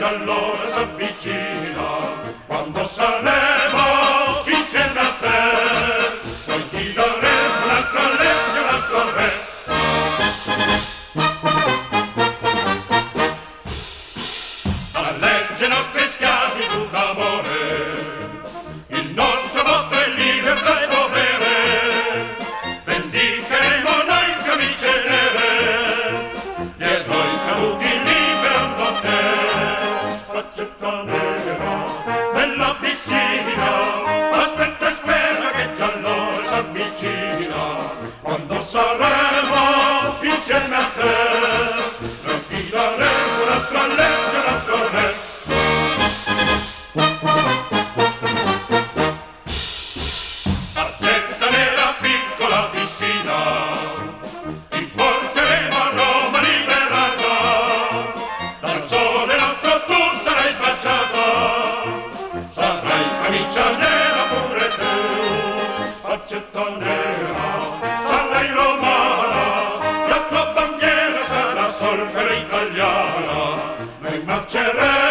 allora s'avvicina, quando saremo insieme a te, noi ti daremo un'altra legge, un altro re. La legge nostri schiavi d'amore, il nostro voto è libertà e dovere, vendicheremo noi camicie nere, gli eroi caduti liberando te. Faccetta nera nella piscina, aspetta e spera che già l'ora s'avvicina, quando saremo insieme a te, noi ti daremo un'altra legge, un altro re. Accetta nera piccola piscina, ti porteremo a Roma liberata, dal sole nostro tu sarai baciata, sarai camicia nera pure tu. Accetta nera, sarai romana, la tua bandiera sarà sol per italiana, noi marceremo